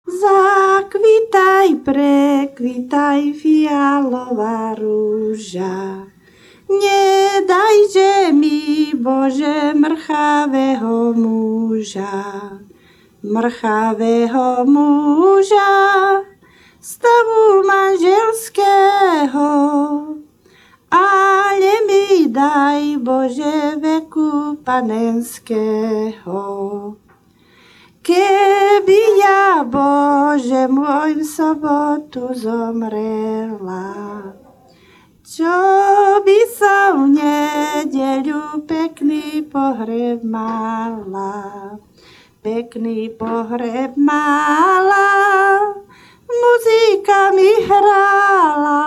Zakvitaj, prekvitaj, fialová rúža. Nedajže mi, Bože, mrchavého muža. Mrchavého muža, stavu manželského. Ale mi daj, Bože, veku panenského. Keby ja, Bože môj, v sobotu zomrela, čo by som v nedeľu pekný pohreb mala. Pekný pohreb mala, muzika mi hrála,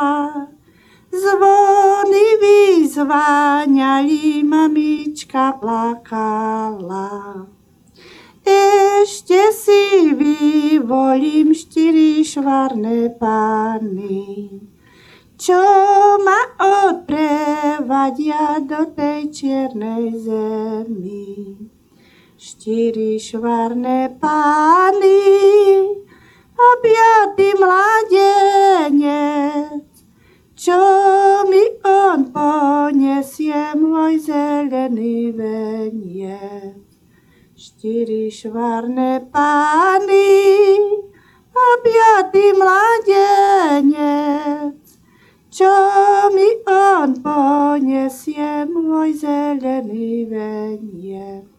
zvony vyzváňali, mamička plakala. Ešte si vyvolím 4 švarné pány, čo ma odprevadia do tej čiernej zemi. 4 švarné pány a 5. mladenec, čo mi on poniesie, môj zelený veniec. 4 švarné pány a 5. mladenec, čo mi on poniesie, môj zelený veniec.